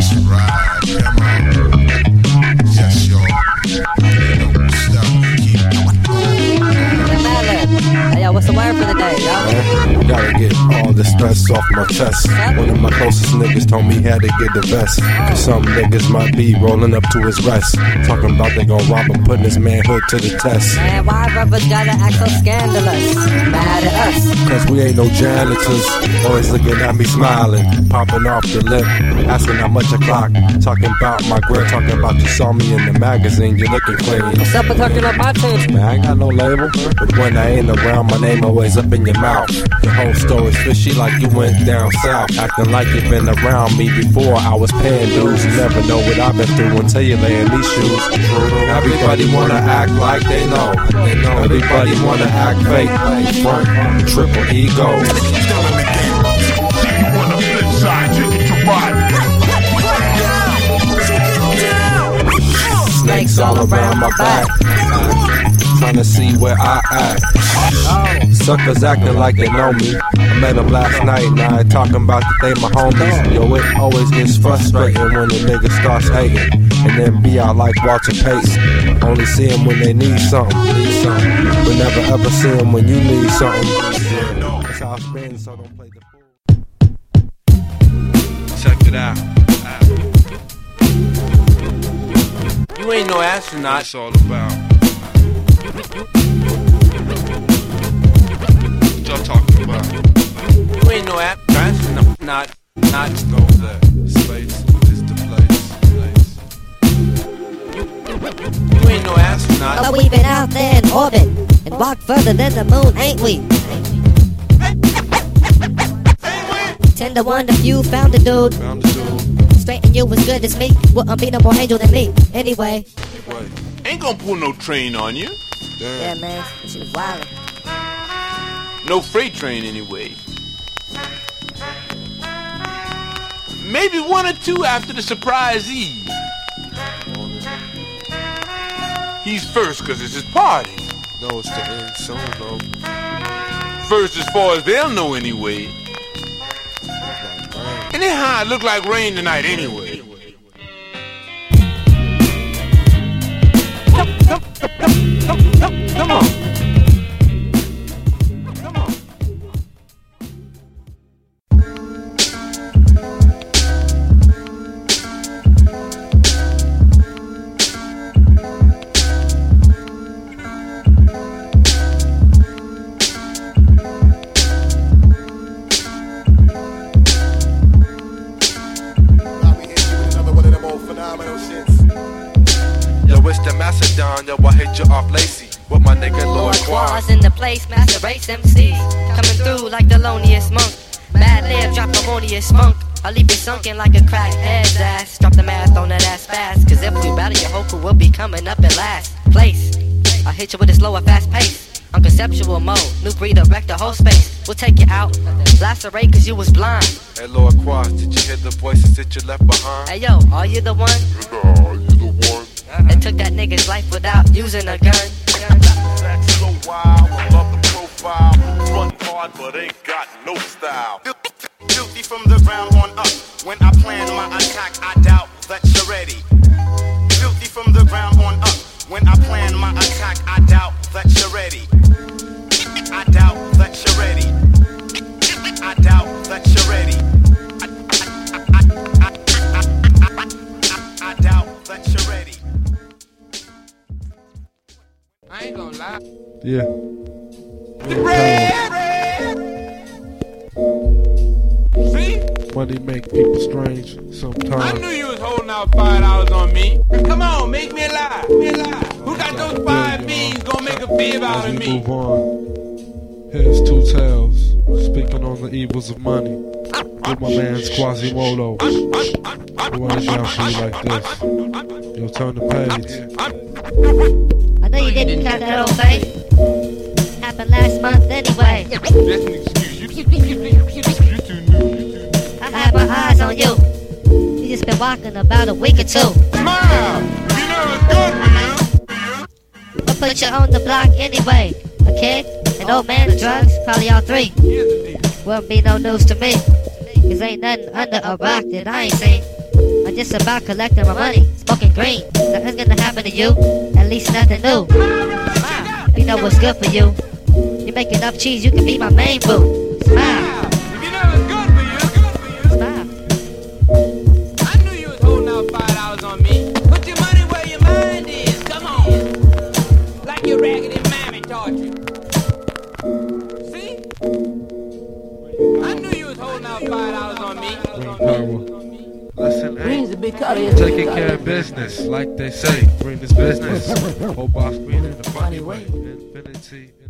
Just ride, come on. Yes, y'all. Don't stop, keep Hey, yo, what's the word for the day, yo? Gotta get all the stress off my chest. One of my closest niggas told me he had to get the vest. Cause some niggas might be rolling up to his rest. Talking about they gon' rob him, putting his manhood to the test. Man, why brothers gotta act so scandalous? Mad at us. Cause we ain't no janitors. Always looking at me smiling, popping off the lip, asking how much I clock. Talking about my grip, talking about you saw me in the magazine, you looking clean. What's up with talking about my team? Man, I ain't got no label, but when I ain't around, my name always up in your mouth. Your whole story's fishy like you went down south, acting like you've been around me before. I was paying dues, you never know what I've been through until you lay in these shoes. Everybody wanna act like they know. Everybody wanna act fake, front, triple ego. Snakes all around my back, trying to see where I act. Suckers acting like they know me. I met them last night, now I talking about that they my homies. Yo, it always gets frustrating when the nigga starts hating, and then be out like Walter Payton. Only see them when they need something, but never ever see them when you need something. That's how it's been, so don't play the fool. Check it out. You ain't no astronaut. It's all about. What y'all talking about? You ain't no astronaut. Not go there. Space is the place. You ain't no astronaut. But we've been out there in orbit and walked further than the moon, ain't we? 10 to 1, the few found a dude. Straight and you as good as me. Wouldn't be no more angel than me. Anyway. Ain't gonna pull no train on you. Yeah, man. She was wildin'. No freight train anyway. Maybe one or two after the surprise Eve. He's first cause it's his party. No, it's the end soon though. First as far as they'll know anyway. And anyhow, it look like rain tonight anyway. Come on. Yo, I hit you off lacy with my nigga Lord Quaz in the place, master race MCs coming through like the loneliest monk. Bad lib, drop harmonious funk. I'll leave you sunken like a crackhead's ass. Drop the math on that ass fast, cause if we battle, your whole crew will be coming up in last place. I'll hit you with a slower, fast pace. On conceptual mode, new breed, wreck the whole space. We'll take you out, lacerate cause you was blind. Hey Lord Quaz, did you hear the voices that you left behind? Hey yo, are you the one? Are you the one? That took that nigga's life without using a gun. That's so wild, I love the profile. Run hard, but ain't got no style. Guilty from the ground on up. When I plan my attack, I doubt that you're ready. Guilty from the ground on up. When I plan my attack, I doubt that you're ready. I doubt that you're ready. I doubt that you're ready. I doubt that you're ready. I ain't gonna lie. Yeah. See? Money make people strange sometimes. I knew you was holding out $5 on me. Come on, make me a lie. Who got those 5 beans gonna make a fib out of me? Move on. Here's Two Tails speaking on the evils of money with my man's Quasimodo. Who ain't down for you like this? Yo, turn the page. I know you didn't cut that old thing. Happened last month anyway. That's an excuse. You too new. I had my eyes on you. You just been walking about a week or two. Smile! You know it's good for you. I'll put you on the block anyway. A kid, an old man, and drugs, probably all three. Here's the deal. Won't be no news to me. Cause ain't nothing under a rock that I ain't seen. I I'm just about collecting my money, smoking green. Nothing's gonna happen to you, at least nothing new. Smile, we know what's good for you. You make enough cheese, you can be my main boo. Smile. If you know it's good for you, good for you. Smile. I knew you was holding out $5 on me. Put your money where your mind is. Come on. Like your raggedy mammy taught you. See? I knew you was holding out $5 on me. Listen, hey, taking care of business, like they say. Bring this business. Whole boss green in the funny way. Infinity.